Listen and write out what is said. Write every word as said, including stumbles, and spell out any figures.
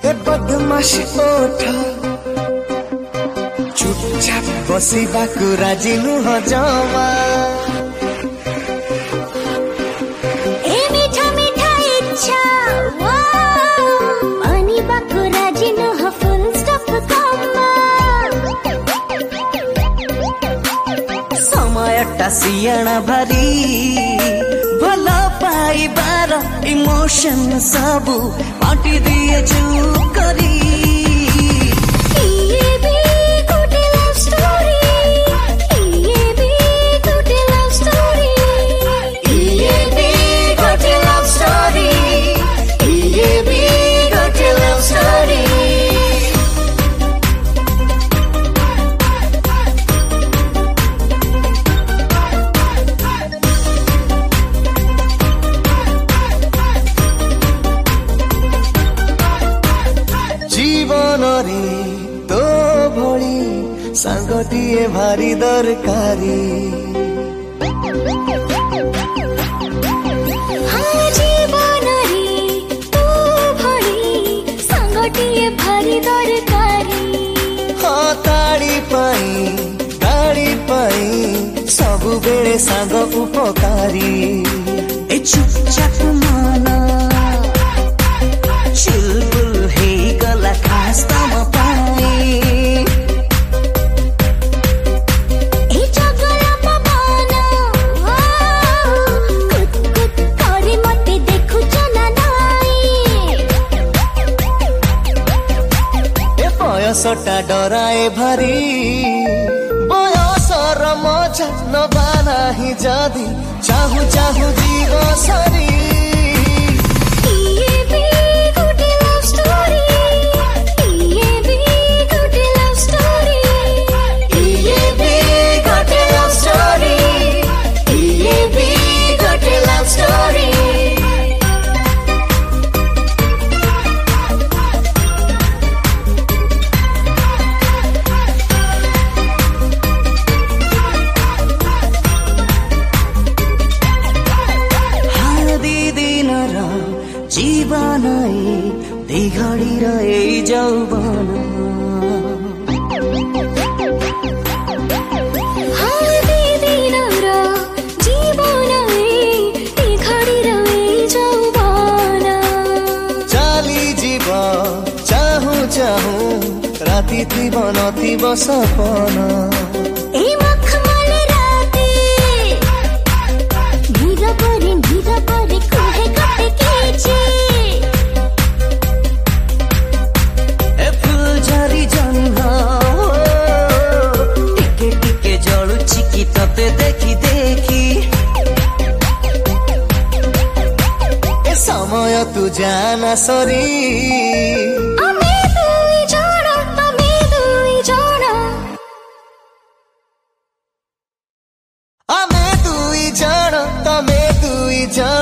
ए बदमाशी ओठ चुपचाप बसिबाकु राजी नुह जमा ए मीठा मीठा इच्छा मानिबाकु राजी नुह फुल स्टॉप कमा समयटा सियाणा भारी भला पाइबार इमोशन सबु बाटी दिए चुप करी ये भी गोटे लव स्टोरी ये भी गोटे लव स्टोरी ये भी गोटे लव स्टोरी ये भी गोटे लव स्टोरी जीवन रे तो भली सांगटिए भारी दरकारी हाँ जीवन रे तू भली सांगटिए भारी दरकारी हाँ ताड़ी पाई गाड़ी पाई सबु बेले सांग उपकारी ए चुपचाप माना चुलबुल हे गला खास तम पाई ए जगला पवन कुत कुत करे मते देखु जना नाई ए बयसटा डराए भारी बयसर मजा नबाना ही जदी चाहू चाहू जीव सरी ये भी गोटे लव स्टोरी ये भी गोटे लव स्टोरी ये भी गोटे लव स्टोरी ये भी गोटे लव स्टोरी जीवन दी घड़ी रहे जौवन हाँ दीदी नरा जीवन दी घड़ी रहे जौवाना चाली जीव चाहू चाहू राति थी बनती सपना ए मखमल राते नीरा परे नीरा परे कोहे कटे केचे ए फुलझरी जन्म टिके टिके जलुछि कि तते देखी देखी ए समय तू जाना सरी आमे दुई जण आमे दुई जण आमे दुई जण तमे दुई जण